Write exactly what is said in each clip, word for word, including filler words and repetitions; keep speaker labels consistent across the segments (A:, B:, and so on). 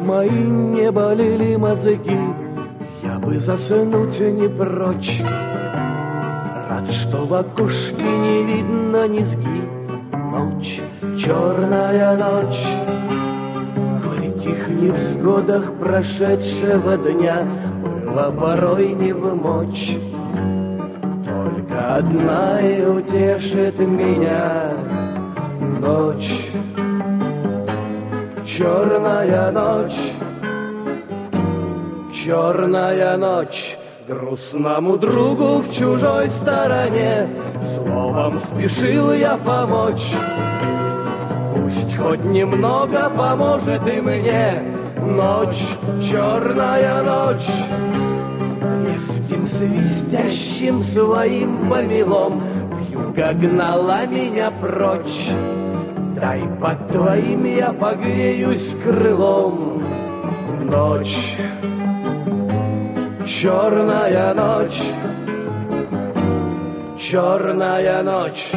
A: мои не болели мозги, я бы заснуть не прочь. Рад, что в окошке не видно низги. Ночь, черная ночь, в горьких невзгодах прошедшего дня было порой не вмочь. Только одна и утешит меня ночь, черная ночь, черная ночь. Грустному другу в чужой стороне словом спешил я помочь. Пусть хоть немного поможет и мне ночь, черная ночь. Резким свистящим своим помелом вьюга гнала меня прочь. Дай под твоим я погреюсь крылом. Ночь, черная ночь, черная ночь.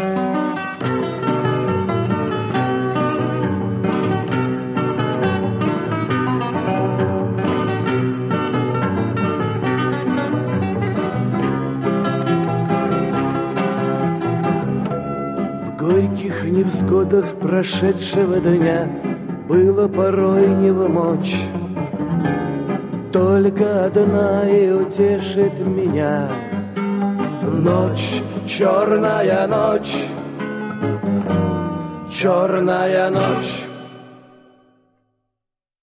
A: В горьких невзгодах прошедшего дня было порой не вмочь. Только одна и утешит меня ночь, черная ночь, черная ночь.